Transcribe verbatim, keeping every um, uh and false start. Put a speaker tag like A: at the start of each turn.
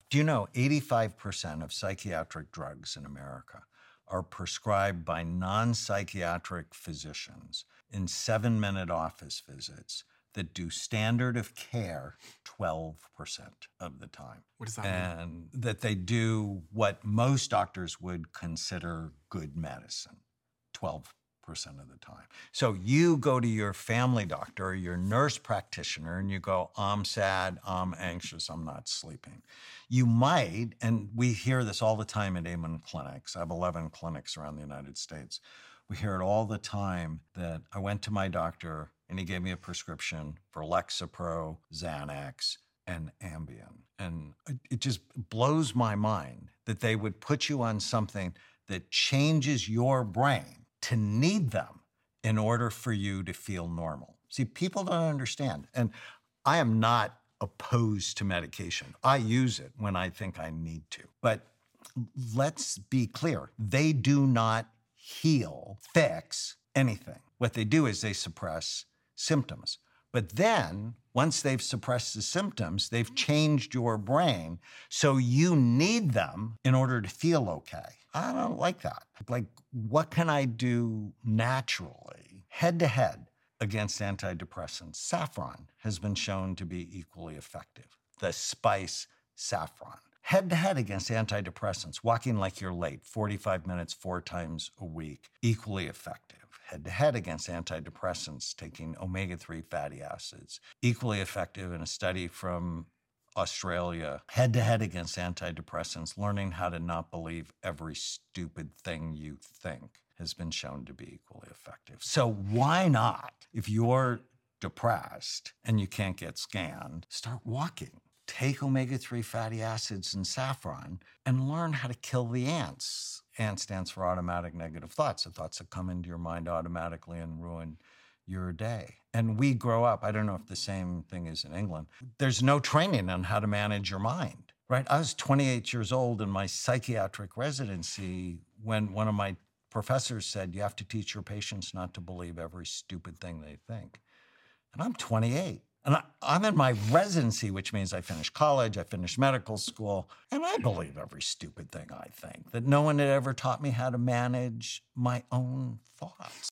A: Do you know eighty-five percent of psychiatric drugs in America are prescribed by non-psychiatric physicians in seven-minute office visits that do standard of care twelve percent of the time?
B: What does that mean?
A: And that they do what most doctors would consider good medicine twelve percent of the time. So you go to your family doctor or your nurse practitioner and you go, I'm sad, I'm anxious, I'm not sleeping. You might, and we hear this all the time at Amen clinics. I have eleven clinics around the United States. We hear it all the time that I went to my doctor and he gave me a prescription for Lexapro, Xanax, and Ambien. And it just blows my mind that they would put you on something that changes your brain to need them in order for you to feel normal. See, people don't understand. And I am not opposed to medication. I use it when I think I need to. But let's be clear. They do not heal, fix anything. What they do is they suppress symptoms. But then, once they've suppressed the symptoms, they've changed your brain, so you need them in order to feel okay. I don't like that. Like, what can I do naturally, head-to-head, against antidepressants? Saffron has been shown to be equally effective. The spice saffron. Head-to-head against antidepressants, walking like you're late, forty-five minutes, four times a week, equally effective. Head-to-head against antidepressants, taking omega three fatty acids, equally effective in a study from Australia. Head-to-head against antidepressants, learning how to not believe every stupid thing you think has been shown to be equally effective. So why not, if you're depressed and you can't get scanned, start walking. Take omega three fatty acids and saffron and learn how to kill the ants. ANT stands for automatic negative thoughts, the thoughts that come into your mind automatically and ruin your day. And we grow up, I don't know if the same thing is in England, there's no training on how to manage your mind, right? I was twenty-eight years old in my psychiatric residency when one of my professors said, you have to teach your patients not to believe every stupid thing they think. And I'm twenty-eight. And I, I'm in my residency, which means I finished college, I finished medical school, and I believe every stupid thing I think, that no one had ever taught me how to manage my own thoughts.